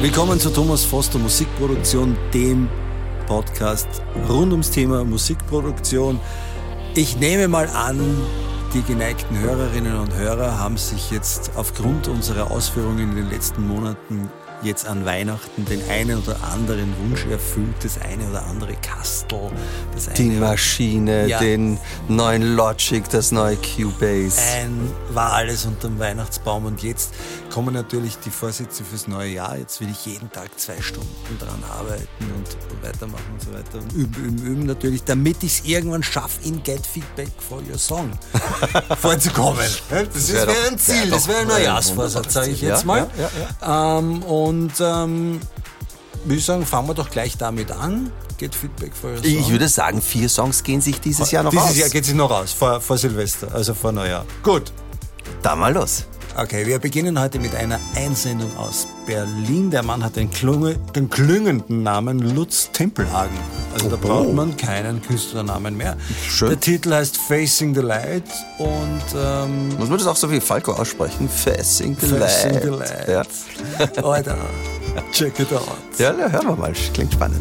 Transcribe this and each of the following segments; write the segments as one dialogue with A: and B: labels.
A: Willkommen zu Thomas Foster Musikproduktion, dem Podcast rund ums Thema Musikproduktion. Ich nehme mal an, die geneigten Hörerinnen und Hörer haben sich jetzt aufgrund unserer Ausführungen in den letzten Monaten jetzt an Weihnachten den einen oder anderen Wunsch erfüllt, das eine oder andere Kastel,
B: die Maschine, den neuen Logic, das neue Cubase.
A: War alles unterm Weihnachtsbaum und jetzt kommen natürlich die Vorsätze fürs neue Jahr. Jetzt will ich jeden Tag 2 Stunden dran arbeiten und weitermachen und so weiter. Und üben natürlich, damit ich es irgendwann schaffe, in Get Feedback for Your Song vorzukommen. Das wäre ein Ziel, das wäre ein Neujahrsvorsatz, sage ich jetzt mal. Würde ich sagen, fangen wir doch gleich damit an. Get Feedback for Your Song.
B: Ich würde sagen, 4 Songs gehen sich dieses Jahr noch aus.
A: Dieses Jahr geht sich noch aus, vor Silvester, also vor Neujahr. Gut.
B: Da mal los.
A: Okay, wir beginnen heute mit einer Einsendung aus Berlin. Der Mann hat den klingenden Namen Lutz Tempelhagen. Also da braucht man keinen Künstlernamen mehr.
B: Schön.
A: Der Titel heißt Facing the Light und...
B: Muss man das auch so wie Falco aussprechen? Facing the
A: Facing the
B: Light.
A: Light. Ja. Alter, check it out.
B: Ja, hören wir mal. Klingt spannend.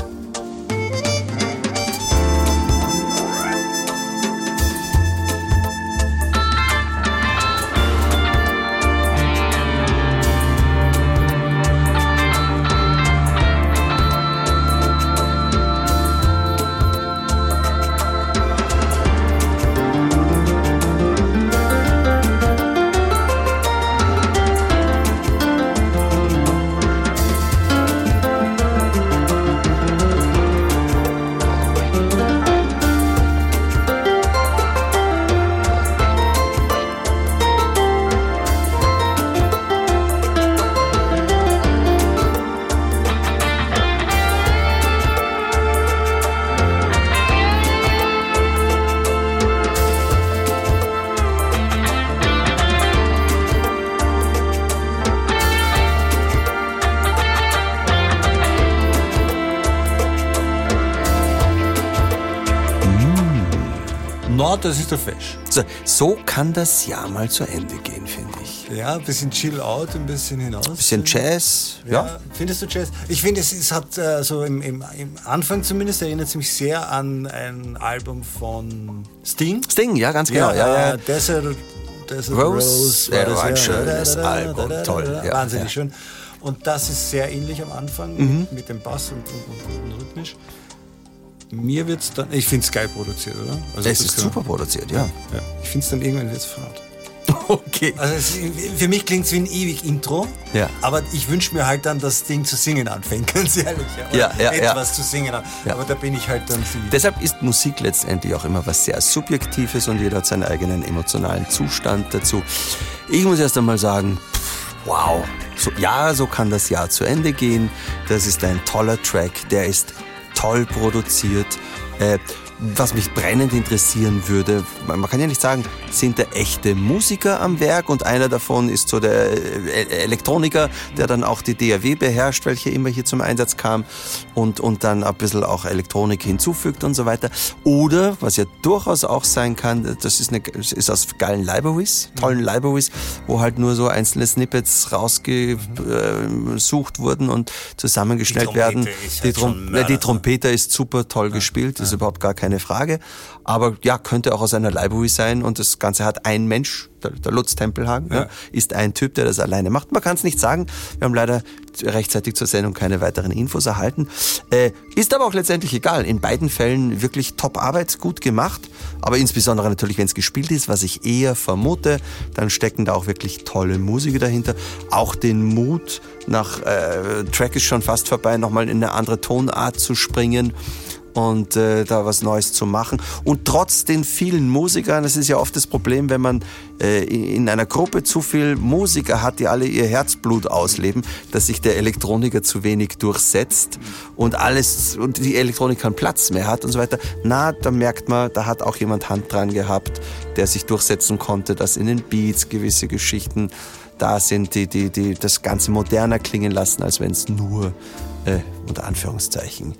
A: Das ist der Fesch.
B: So kann das Jahr mal zu Ende gehen, finde ich.
A: Ja, ein bisschen Chill-Out, ein bisschen hinaus. Ein
B: bisschen Jazz, ja.
A: Findest du Jazz? Ich finde, es hat so im Anfang zumindest erinnert es mich sehr an ein Album von Sting.
B: Sting, ja, ganz genau. Ja.
A: Desert
B: Rose war ein schönes Album, toll. Ja,
A: wahnsinnig schön. Und das ist sehr ähnlich am Anfang mit dem Bass und rhythmisch. Mir wird's dann, ich finde es geil produziert, oder?
B: Also es ist super produziert, ja.
A: Ich finde es dann irgendwann wird's fad.
B: Okay.
A: Also für mich klingt es wie ein ewig Intro, aber ich wünsche mir halt dann, das Ding zu singen anfängt, ganz ehrlich. Etwas zu singen an. Ja. Aber da bin ich halt dann...
B: Deshalb ist Musik letztendlich auch immer was sehr Subjektives und jeder hat seinen eigenen emotionalen Zustand dazu. Ich muss erst einmal sagen, wow, so kann das Jahr zu Ende gehen. Das ist ein toller Track, der ist toll produziert. Was mich brennend interessieren würde, man kann ja nicht sagen, sind da echte Musiker am Werk und einer davon ist so der Elektroniker, der dann auch die DAW beherrscht, welche immer hier zum Einsatz kam und dann ein bisschen auch Elektronik hinzufügt und so weiter. Oder, was ja durchaus auch sein kann, das ist aus geilen Libraries, tollen Libraries, wo halt nur so einzelne Snippets rausgesucht wurden und zusammengestellt werden. Die Trompete ist super toll gespielt, ist überhaupt gar keine Frage. Aber ja, könnte auch aus einer Library sein und das Ganze hat ein Mensch, der Lutz Tempelhagen, ist ein Typ, der das alleine macht. Man kann es nicht sagen. Wir haben leider rechtzeitig zur Sendung keine weiteren Infos erhalten. Ist aber auch letztendlich egal. In beiden Fällen wirklich Top-Arbeit, gut gemacht. Aber insbesondere natürlich, wenn es gespielt ist, was ich eher vermute, dann stecken da auch wirklich tolle Musiker dahinter. Auch den Mut, Track ist schon fast vorbei, nochmal in eine andere Tonart zu springen und da was Neues zu machen. Und trotz den vielen Musikern, das ist ja oft das Problem, wenn man in einer Gruppe zu viel Musiker hat, die alle ihr Herzblut ausleben, dass sich der Elektroniker zu wenig durchsetzt und die Elektronik keinen Platz mehr hat und so weiter. Da merkt man, da hat auch jemand Hand dran gehabt, der sich durchsetzen konnte, dass in den Beats gewisse Geschichten da sind, die das Ganze moderner klingen lassen, als wenn es nur, unter Anführungszeichen,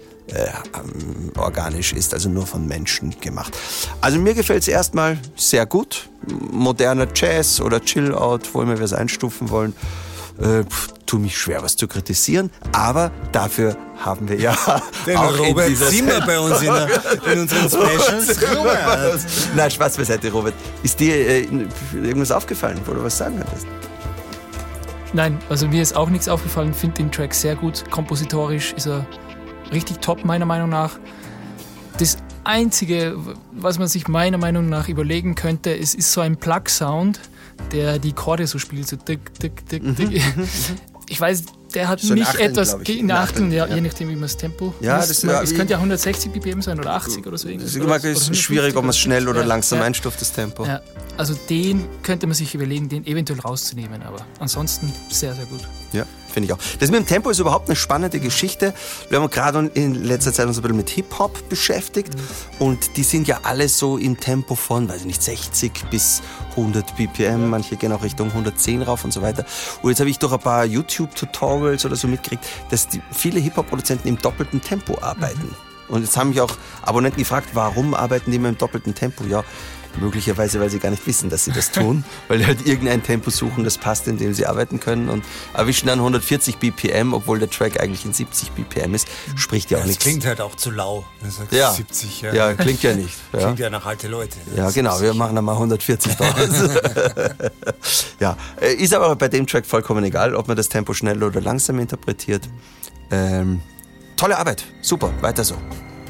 B: organisch ist, also nur von Menschen gemacht. Also mir gefällt es erstmal sehr gut. Moderner Jazz oder Chill-Out, wo immer wir es einstufen wollen. tue mich schwer, was zu kritisieren, aber dafür haben wir ja
A: den
B: auch
A: Robert
B: in dieser
A: Zimmer bei uns in unseren Specials. Robert.
B: Nein, Spaß beiseite, Robert. Ist dir irgendwas aufgefallen, wo du was sagen hattest?
C: Nein, also mir ist auch nichts aufgefallen. Finde den Track sehr gut. Kompositorisch ist er richtig top, meiner Meinung nach. Das Einzige, was man sich meiner Meinung nach überlegen könnte, ist so ein Plug-Sound, der die Chorde so spielt, so tick, tick, tick, tick. Ich weiß, der hat
B: so
C: mich
B: Achteln,
C: etwas
B: in
C: Achteln,
B: ja.
C: Je nachdem, wie man das Tempo.
B: Ja,
C: es könnte ja 160 BPM sein oder 80 oder so.
B: Das ist schwierig, ob man es schnell oder langsam einstuft, das Tempo.
C: Ja, also den könnte man sich überlegen, den eventuell rauszunehmen, aber ansonsten sehr, sehr gut.
B: Ja, finde ich auch. Das mit dem Tempo ist überhaupt eine spannende Geschichte. Wir haben gerade in letzter Zeit uns ein bisschen mit Hip-Hop beschäftigt und die sind ja alle so im Tempo von, weiß ich nicht, 60 bis 100 BPM, manche gehen auch Richtung 110 rauf und so weiter. Und jetzt habe ich durch ein paar YouTube-Tutorials oder so mitgekriegt, dass viele Hip-Hop-Produzenten im doppelten Tempo arbeiten. Und jetzt haben mich auch Abonnenten gefragt, warum arbeiten die immer im doppelten Tempo? Ja, möglicherweise, weil sie gar nicht wissen, dass sie das tun, weil die halt irgendein Tempo suchen, das passt, in dem sie arbeiten können und erwischen dann 140 BPM, obwohl der Track eigentlich in 70 BPM ist. Spricht ja auch nichts.
A: Das klingt halt auch zu lau.
B: Ja.
A: 70,
B: ja, klingt ja nicht. Ja.
A: Klingt ja nach alte Leute.
B: Ja, genau, wir machen dann mal 140 draus. Ja, ist aber bei dem Track vollkommen egal, ob man das Tempo schnell oder langsam interpretiert. Tolle Arbeit, super, weiter so.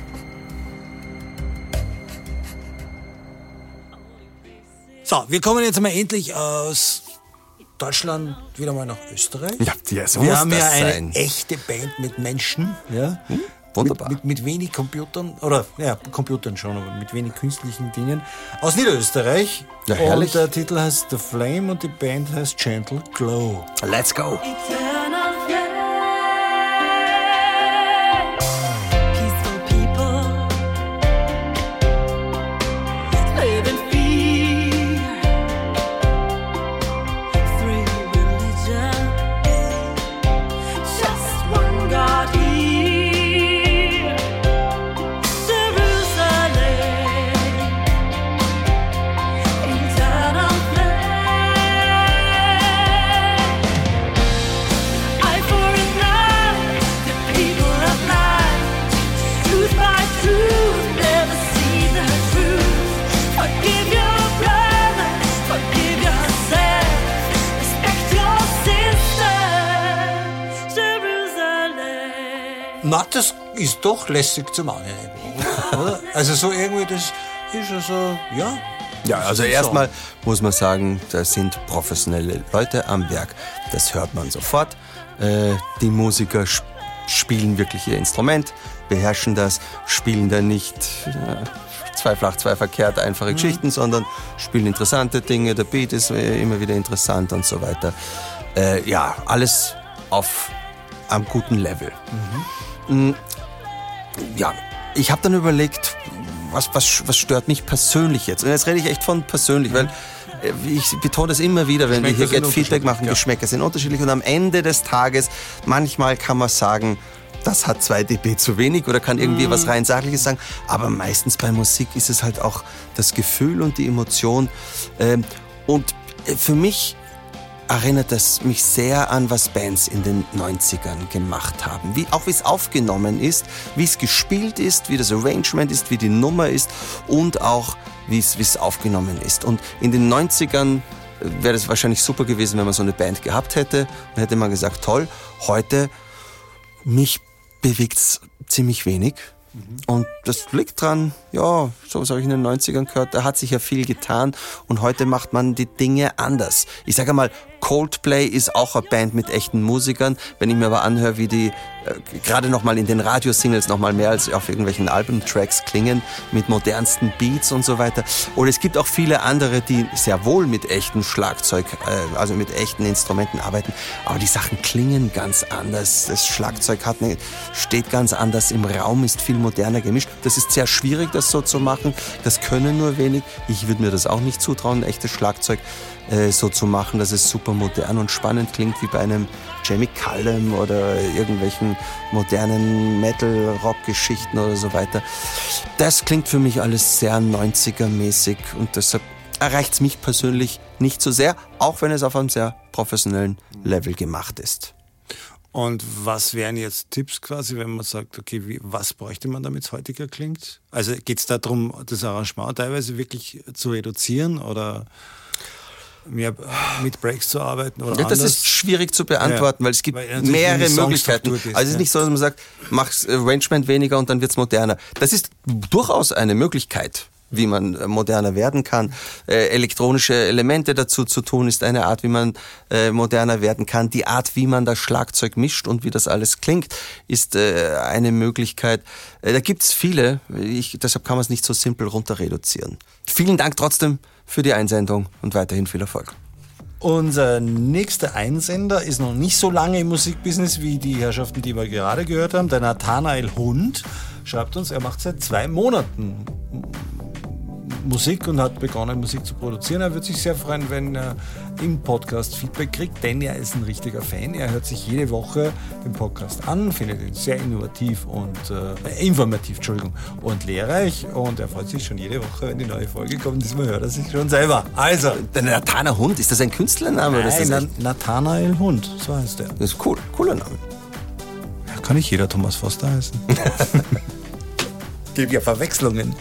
A: So, wir kommen jetzt mal endlich aus Deutschland wieder mal nach Österreich.
B: Ja, so
A: wir
B: muss
A: haben
B: das
A: ja eine
B: sein.
A: echte Band mit Menschen. Ja?
B: Wunderbar.
A: Mit wenig Computern, oder ja, Computern schon, aber mit wenig künstlichen Dingen. Aus Niederösterreich.
B: Ja, herrlich.
A: Und der Titel heißt The Flame und die Band heißt Gentle Glow.
B: Let's go.
A: Na, das ist doch lässig zum Anhören, oder? Also so irgendwie, das ist ja so, ja.
B: Ja, also erstmal muss man sagen, da sind professionelle Leute am Werk. Das hört man sofort. Die Musiker spielen wirklich ihr Instrument, beherrschen das, spielen da nicht zwei flach, zwei verkehrt, einfache Geschichten, sondern spielen interessante Dinge. Der Beat ist immer wieder interessant und so weiter. Ja, alles auf einem guten Level. Ja, ich habe dann überlegt, was stört mich persönlich jetzt? Und jetzt rede ich echt von persönlich, weil ich betone das immer wieder, wenn wir hier Get Feedback machen, Geschmäcker sind unterschiedlich und am Ende des Tages, manchmal kann man sagen, das hat 2 dB zu wenig oder kann irgendwie was rein Sachliches sagen, aber meistens bei Musik ist es halt auch das Gefühl und die Emotion und für mich erinnert es mich sehr an, was Bands in den 90ern gemacht haben. Wie es aufgenommen ist, wie es gespielt ist, wie das Arrangement ist, wie die Nummer ist und auch wie es aufgenommen ist. Und in den 90ern wäre es wahrscheinlich super gewesen, wenn man so eine Band gehabt hätte. Dann hätte man gesagt, toll, heute mich bewegt's ziemlich wenig. Und das liegt dran, ja, so habe ich in den 90ern gehört, da hat sich ja viel getan und heute macht man die Dinge anders. Ich sage mal, Coldplay ist auch eine Band mit echten Musikern. Wenn ich mir aber anhöre, wie die gerade nochmal in den Radiosingles nochmal mehr als auf irgendwelchen Albumtracks klingen, mit modernsten Beats und so weiter. Oder es gibt auch viele andere, die sehr wohl mit echtem Schlagzeug, also mit echten Instrumenten arbeiten, aber die Sachen klingen ganz anders. Das Schlagzeug steht ganz anders im Raum, ist viel moderner gemischt. Das ist sehr schwierig, das so zu machen. Das können nur wenig. Ich würde mir das auch nicht zutrauen, ein echtes Schlagzeug so zu machen, dass es super modern und spannend klingt, wie bei einem Jamie Cullum oder irgendwelchen modernen Metal-Rock-Geschichten oder so weiter. Das klingt für mich alles sehr 90er-mäßig und deshalb erreicht es mich persönlich nicht so sehr, auch wenn es auf einem sehr professionellen Level gemacht ist.
A: Und was wären jetzt Tipps quasi, wenn man sagt, okay, was bräuchte man, damit es heutiger klingt? Also geht es darum, das Arrangement teilweise wirklich zu reduzieren oder mehr mit Breaks zu arbeiten? Oder
B: das ist schwierig zu beantworten, weil es gibt mehrere Möglichkeiten. Also es ist nicht so, dass man sagt, mach Arrangement weniger und dann wird es moderner. Das ist durchaus eine Möglichkeit, wie man moderner werden kann. Elektronische Elemente dazu zu tun, ist eine Art, wie man moderner werden kann. Die Art, wie man das Schlagzeug mischt und wie das alles klingt, ist eine Möglichkeit. Da gibt's viele, deshalb kann man es nicht so simpel runter reduzieren. Vielen Dank trotzdem für die Einsendung und weiterhin viel Erfolg.
A: Unser nächster Einsender ist noch nicht so lange im Musikbusiness wie die Herrschaften, die wir gerade gehört haben. Der Nathanael Hund schreibt uns, er macht seit 2 Monaten Musik und hat begonnen, Musik zu produzieren. Er würde sich sehr freuen, wenn er im Podcast Feedback kriegt, denn er ist ein richtiger Fan. Er hört sich jede Woche den Podcast an, findet ihn sehr innovativ und informativ, und lehrreich. Und er freut sich schon jede Woche, wenn die neue Folge kommt. Diesmal hört er sich schon selber. Also,
B: der Nathanael Hund, ist das ein Künstlername?
A: Nein, Nathanael Hund, so heißt er.
B: Das ist cool, cooler Name.
A: Ja, kann nicht jeder Thomas Foster heißen. Gibt ja Verwechslungen.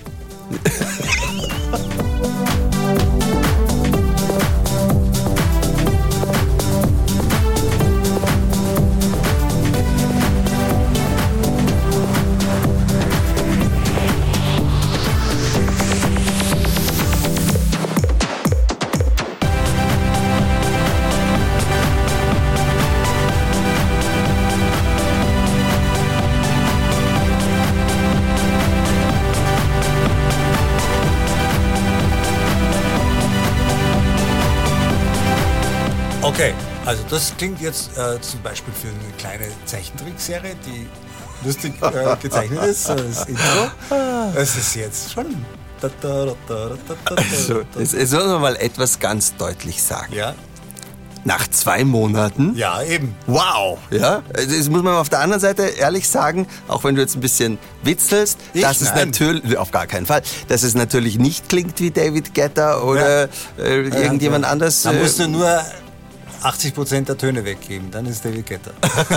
A: Okay, also das klingt jetzt zum Beispiel für eine kleine Zeichentrickserie, die lustig gezeichnet ist, das Intro. Es ist jetzt schon...
B: Also, jetzt sollen wir mal etwas ganz deutlich sagen.
A: Ja.
B: Nach 2 Monaten?
A: Ja, eben.
B: Wow! Ja, das muss man auf der anderen Seite ehrlich sagen, auch wenn du jetzt ein bisschen witzelst, dass es natürlich, auf gar keinen Fall, dass es natürlich nicht klingt wie David Guetta oder irgendjemand anders.
A: Da musst du nur 80% der Töne weggeben, dann ist David Guetta.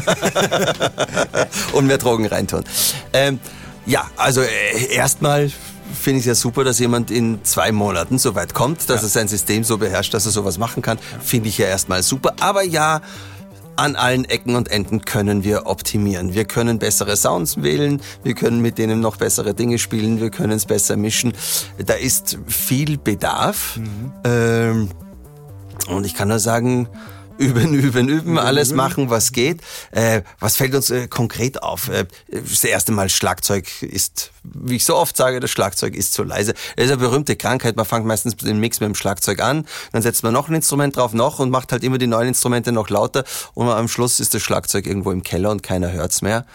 B: Und mehr Drogen reintun. Ja, also erstmal finde ich es ja super, dass jemand in 2 Monaten so weit kommt, dass er sein System so beherrscht, dass er sowas machen kann. Finde ich ja erstmal super. Aber ja, an allen Ecken und Enden können wir optimieren. Wir können bessere Sounds wählen, wir können mit denen noch bessere Dinge spielen, wir können es besser mischen. Da ist viel Bedarf. Und ich kann nur sagen, üben, alles machen, was geht. Was fällt uns konkret auf? Das erste Mal, Schlagzeug ist, wie ich so oft sage, das Schlagzeug ist zu leise. Das ist eine berühmte Krankheit. Man fängt meistens den Mix mit dem Schlagzeug an, dann setzt man noch ein Instrument drauf, und macht halt immer die neuen Instrumente noch lauter. Und am Schluss ist das Schlagzeug irgendwo im Keller und keiner hört's mehr.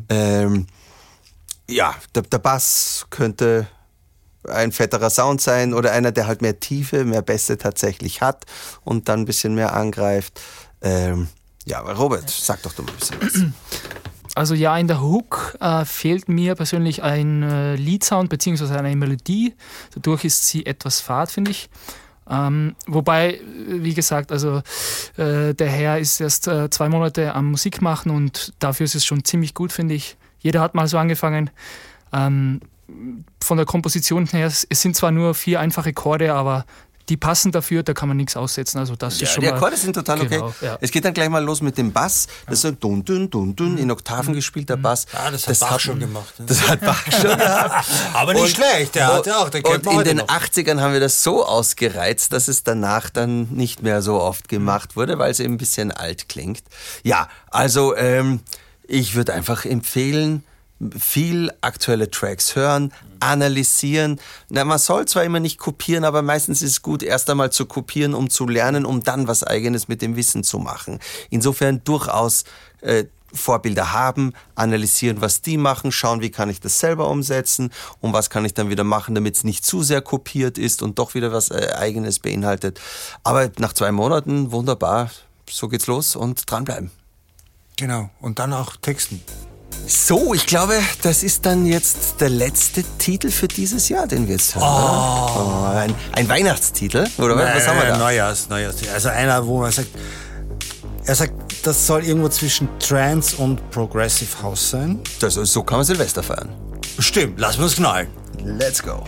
B: Ja, der Bass könnte ein fetterer Sound sein oder einer, der halt mehr Tiefe, mehr Bässe tatsächlich hat und dann ein bisschen mehr angreift. Ja, Robert, sag doch mal ein bisschen was.
C: Also ja, in der Hook fehlt mir persönlich ein Lead-Sound bzw. eine Melodie. Dadurch ist sie etwas fad, finde ich. Wobei, wie gesagt, also der Herr ist erst 2 Monate am Musik machen und dafür ist es schon ziemlich gut, finde ich. Jeder hat mal so angefangen. Von der Komposition her, es sind zwar nur 4 einfache Chorde, aber die passen dafür, da kann man nichts aussetzen. Also das ist schon
B: die
C: mal,
B: Akkorde sind total okay.
C: Ja.
B: Es geht dann gleich mal los mit dem Bass. Das ist so dun, dun, dun, dun, in Oktaven gespielter Bass.
A: Ah, das hat Bach schon gemacht. Ne?
B: Das hat Bach schon gehabt.
A: Aber nicht schlecht, der hat ja auch. Der kennt
B: und in den
A: noch.
B: 80ern haben wir das so ausgereizt, dass es danach dann nicht mehr so oft gemacht wurde, weil es eben ein bisschen alt klingt. Ja, also ich würde einfach empfehlen, viel aktuelle Tracks hören, analysieren. Na, man soll zwar immer nicht kopieren, aber meistens ist es gut, erst einmal zu kopieren, um zu lernen, um dann was Eigenes mit dem Wissen zu machen. Insofern durchaus Vorbilder haben, analysieren, was die machen, schauen, wie kann ich das selber umsetzen und was kann ich dann wieder machen, damit es nicht zu sehr kopiert ist und doch wieder was Eigenes beinhaltet. Aber nach 2 Monaten, wunderbar, so geht's los und dranbleiben.
A: Genau, und dann auch texten.
B: So, ich glaube, das ist dann jetzt der letzte Titel für dieses Jahr, den wir jetzt hören. Ein Weihnachtstitel, oder was haben wir da?
A: Neujahrs. Also einer, wo man sagt, er sagt, das soll irgendwo zwischen Trance und Progressive House sein.
B: So kann man Silvester feiern.
A: Stimmt, lass uns knallen.
B: Let's go.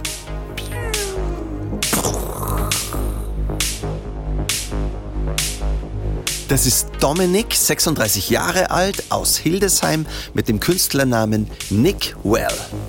B: Das ist Dominik, 36 Jahre alt, aus Hildesheim mit dem Künstlernamen Nick Well.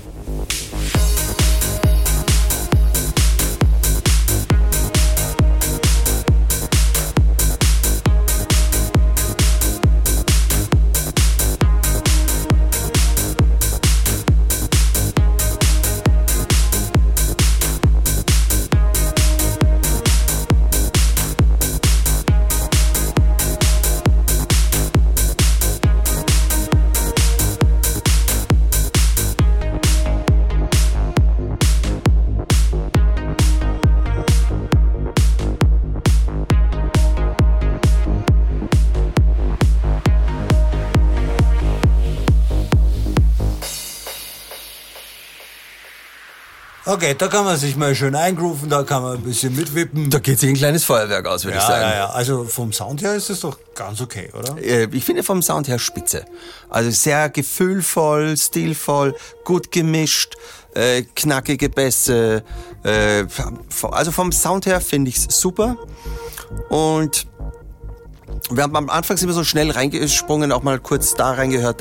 A: Okay, da kann man sich mal schön eingrooven, da kann man ein bisschen mitwippen.
B: Da geht sich ein kleines Feuerwerk aus, würde ich sagen.
A: Ja. Also vom Sound her ist das doch ganz okay, oder?
B: Ich finde vom Sound her spitze. Also sehr gefühlvoll, stilvoll, gut gemischt, knackige Bässe. Also vom Sound her finde ich es super. Und wir haben am Anfang sind wir so schnell reingesprungen, auch mal kurz da reingehört.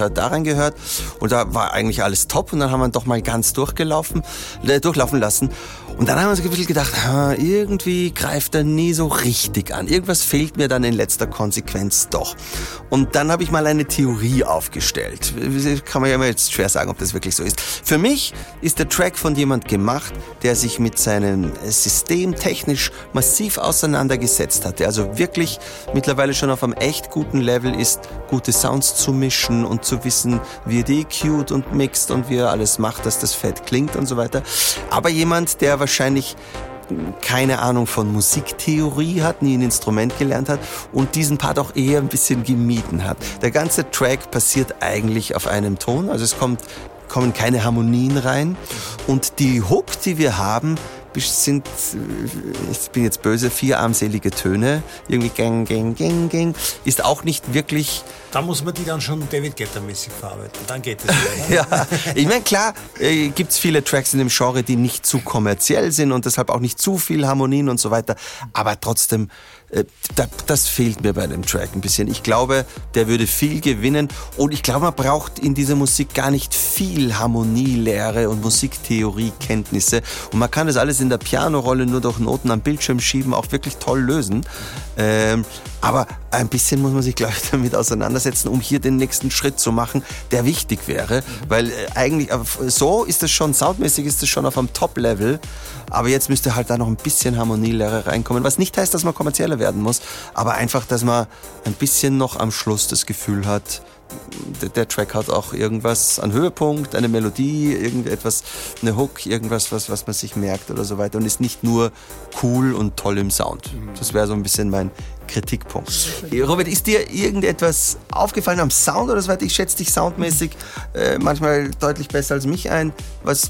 B: Und da war eigentlich alles top. Und dann haben wir doch mal ganz durchlaufen lassen. Und dann haben wir uns ein bisschen gedacht, irgendwie greift er nie so richtig an. Irgendwas fehlt mir dann in letzter Konsequenz doch. Und dann habe ich mal eine Theorie aufgestellt. Kann man ja mal jetzt schwer sagen, ob das wirklich so ist. Für mich ist der Track von jemand gemacht, der sich mit seinem System technisch massiv auseinandergesetzt hat. Der also wirklich mittlerweile schon auf einem echt guten Level ist, gute Sounds zu mischen und zu wissen, wie er die EQt und mixt und wie er alles macht, dass das fett klingt und so weiter. Aber jemand, der wahrscheinlich keine Ahnung von Musiktheorie hat, nie ein Instrument gelernt hat und diesen Part auch eher ein bisschen gemieden hat. Der ganze Track passiert eigentlich auf einem Ton, also es kommen keine Harmonien rein und die Hook, die wir haben, sind, ich bin jetzt böse, 4 armselige Töne, irgendwie gang, gang, gang, gang, ist auch nicht wirklich...
A: Da muss man die dann schon David Guetta-mäßig verarbeiten, dann geht es wieder.
B: Ja, ich meine, klar, gibt's viele Tracks in dem Genre, die nicht zu kommerziell sind und deshalb auch nicht zu viel Harmonien und so weiter, aber trotzdem, das fehlt mir bei dem Track ein bisschen. Ich glaube, der würde viel gewinnen und ich glaube, man braucht in dieser Musik gar nicht viel Harmonielehre und Musiktheoriekenntnisse und man kann das alles in der Pianorolle nur durch Noten am Bildschirm schieben, auch wirklich toll lösen. Aber ein bisschen muss man sich, glaube ich, damit auseinandersetzen, um hier den nächsten Schritt zu machen, der wichtig wäre. Weil eigentlich, so ist es schon, soundmäßig ist es schon auf einem Top-Level. Aber jetzt müsste halt da noch ein bisschen Harmonielehre reinkommen. Was nicht heißt, dass man kommerzieller werden muss, aber einfach, dass man ein bisschen noch am Schluss das Gefühl hat, der Track hat auch irgendwas, einen Höhepunkt, eine Melodie, irgendetwas, eine Hook, irgendwas, was man sich merkt oder so weiter und ist nicht nur cool und toll im Sound. Das wäre so ein bisschen mein Kritikpunkt. Robert, ist dir irgendetwas aufgefallen am Sound oder so weiter? Ich schätze dich soundmäßig manchmal deutlich besser als mich ein. Was?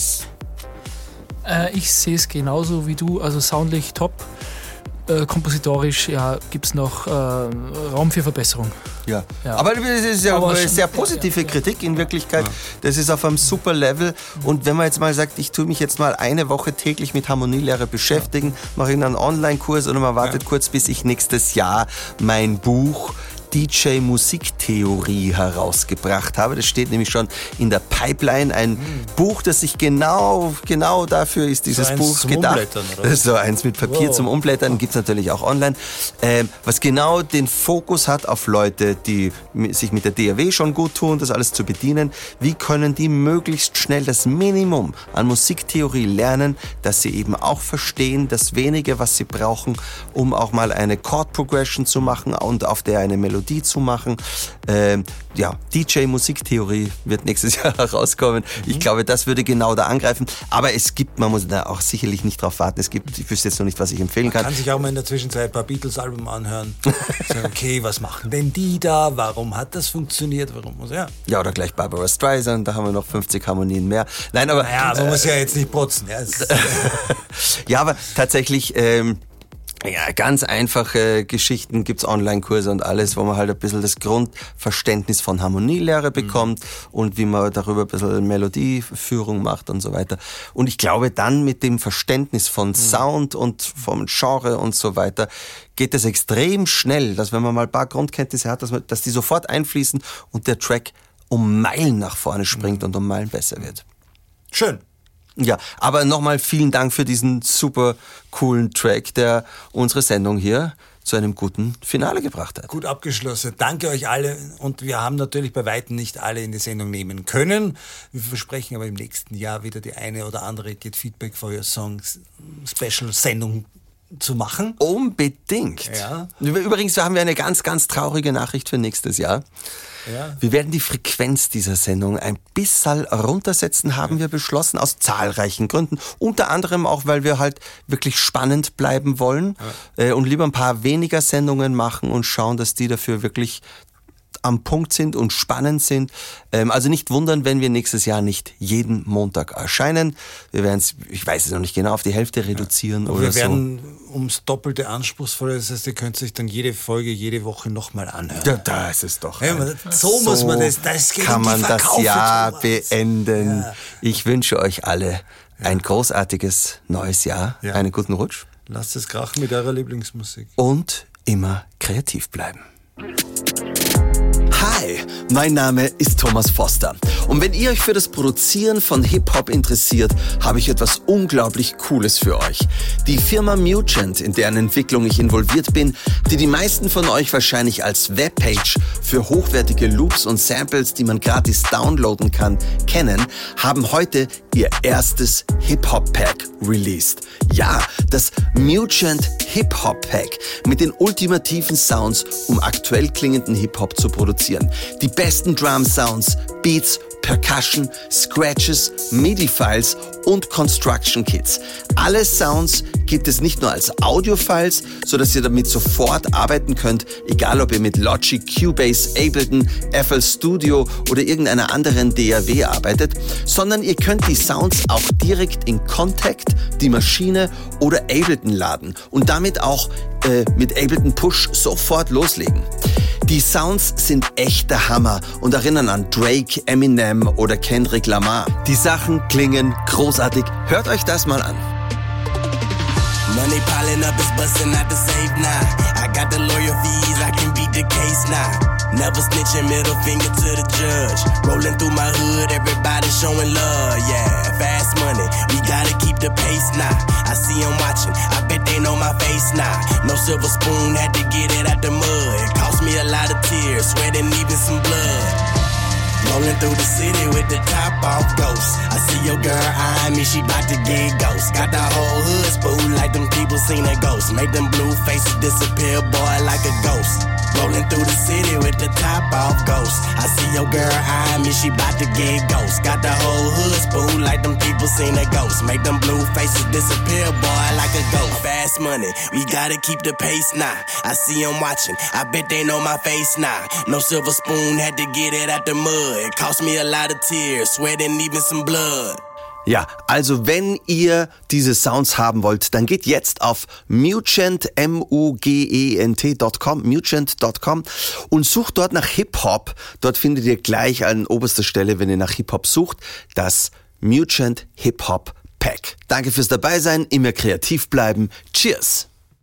C: Ich sehe es genauso wie du, also soundlich top. Kompositorisch gibt es noch Raum für Verbesserung.
B: Ja. Aber das ist ja eine sehr positive Kritik in Wirklichkeit. Ja. Das ist auf einem super Level. Und wenn man jetzt mal sagt, ich tue mich jetzt mal eine Woche täglich mit Harmonielehre beschäftigen, mache ich einen Online-Kurs oder man wartet kurz, bis ich nächstes Jahr mein Buch DJ Musiktheorie herausgebracht habe. Das steht nämlich schon in der Pipeline. Ein Buch, das sich genau dafür ist, dieses so Buch gedacht. Oder? So eins mit Papier zum Umblättern, gibt es natürlich auch online. Was genau den Fokus hat auf Leute, die sich mit der DAW schon gut tun, das alles zu bedienen. Wie können die möglichst schnell das Minimum an Musiktheorie lernen, dass sie eben auch verstehen, das Wenige, was sie brauchen, um auch mal eine Chord Progression zu machen und auf der eine Melodie zu machen. DJ Musiktheorie wird nächstes Jahr herauskommen. Ich glaube, das würde genau da angreifen. Aber man muss da auch sicherlich nicht drauf warten. Ich wüsste jetzt noch nicht, was ich empfehlen kann.
A: Man kann sich auch mal in der Zwischenzeit ein paar Beatles-Alben anhören. Sagen, okay, was machen denn die da? Warum hat das funktioniert?
B: Ja, oder gleich Barbara Streisand, da haben wir noch 50 Harmonien mehr. Nein, aber...
A: Naja, man muss ja jetzt nicht protzen. Ja,
B: ja, aber tatsächlich... Ja, ganz einfache Geschichten, gibt's Online-Kurse und alles, wo man halt ein bisschen das Grundverständnis von Harmonielehre bekommt und wie man darüber ein bisschen Melodieführung macht und so weiter. Und ich glaube, dann mit dem Verständnis von Sound und vom Genre und so weiter geht es extrem schnell, dass wenn man mal ein paar Grundkenntnisse hat, dass die sofort einfließen und der Track um Meilen nach vorne springt und um Meilen besser wird.
A: Schön.
B: Ja, aber nochmal vielen Dank für diesen super coolen Track, der unsere Sendung hier zu einem guten Finale gebracht hat.
A: Gut abgeschlossen. Danke euch alle. Und wir haben natürlich bei Weitem nicht alle in die Sendung nehmen können. Wir versprechen aber im nächsten Jahr wieder die eine oder andere Get Feedback for Your Songs Special Sendung zu machen.
B: Unbedingt.
A: Ja.
B: Übrigens haben wir eine ganz, ganz traurige Nachricht für nächstes Jahr.
A: Ja.
B: Wir werden die Frequenz dieser Sendung ein bisschen runtersetzen, haben wir beschlossen, aus zahlreichen Gründen. Unter anderem auch, weil wir halt wirklich spannend bleiben wollen und lieber ein paar weniger Sendungen machen und schauen, dass die dafür wirklich am Punkt sind und spannend sind. Also nicht wundern, wenn wir nächstes Jahr nicht jeden Montag erscheinen. Wir werden es, ich weiß es noch nicht genau, auf die Hälfte reduzieren oder so.
A: Wir werden ums Doppelte anspruchsvoller. Das heißt, ihr könnt sich dann jede Folge, jede Woche nochmal anhören.
B: Ja, da ist es doch.
A: Ja, so muss man das geht
B: kann
A: um die
B: man das
A: Verkaufe,
B: Jahr
A: Thomas.
B: beenden.
A: Ja.
B: Ich wünsche euch alle ein großartiges neues Jahr,
A: Ja.
B: einen guten Rutsch
A: Lasst es krachen mit eurer Lieblingsmusik.
B: und immer kreativ bleiben. Hi, mein Name ist Thomas Foster und wenn ihr euch für das Produzieren von Hip-Hop interessiert, habe ich etwas unglaublich Cooles für euch. Die Firma Mugent, in deren Entwicklung ich involviert bin, die meisten von euch wahrscheinlich als Webpage für hochwertige Loops und Samples, die man gratis downloaden kann, kennen, haben heute ihr erstes Hip-Hop-Pack released. Ja, das Mugent Hip-Hop-Pack mit den ultimativen Sounds, um aktuell klingenden Hip-Hop zu produzieren. Die besten Drum-Sounds, Beats, Percussion, Scratches, MIDI-Files und Construction-Kits. Alle Sounds gibt es nicht nur als Audio-Files, sodass ihr damit sofort arbeiten könnt, egal ob ihr mit Logic, Cubase, Ableton, FL Studio oder irgendeiner anderen DAW arbeitet, sondern ihr könnt die Sounds auch direkt in Kontakt, die Maschine oder Ableton laden und damit auch mit Ableton Push sofort loslegen. Die Sounds sind echter Hammer und erinnern an Drake, Eminem oder Kendrick Lamar. Die Sachen klingen großartig. Hört euch das mal an.
D: Money piling up is busting out the safe now. I got the lawyer fees, I can beat the case now. Never snitching, middle finger to the judge. Rolling through my hood, everybody showing love, yeah. Fast money, we gotta keep the pace now. I see them watching, I bet they know my face now. No silver spoon, had to get it out the mud. It cost me a lot of tears, sweat and even some blood. Rolling through the city with the top off ghost. I see your girl eyeing me, she bout to get ghost. Got the whole hood spooled like them people seen a ghost. Make them blue faces disappear, boy, like a ghost. Rolling through the city with the top off ghost. I see your girl eyeing me, she bout to get ghost. Got the whole hood spooled like them people seen a ghost. Make them blue faces disappear, boy, like a ghost. Fast money, we gotta keep the pace now. I see them watching, I bet they know my face now. No silver spoon, had to get it out the mud. It cost me a lot of tears, sweat and even some blood.
B: Ja, also wenn ihr diese Sounds haben wollt, dann geht jetzt auf Mugent, mugent.com und sucht dort nach Hip-Hop. Dort findet ihr gleich an oberster Stelle, wenn ihr nach Hip-Hop sucht, das Mugent Hip-Hop Pack. Danke fürs Dabeisein, immer kreativ bleiben. Cheers!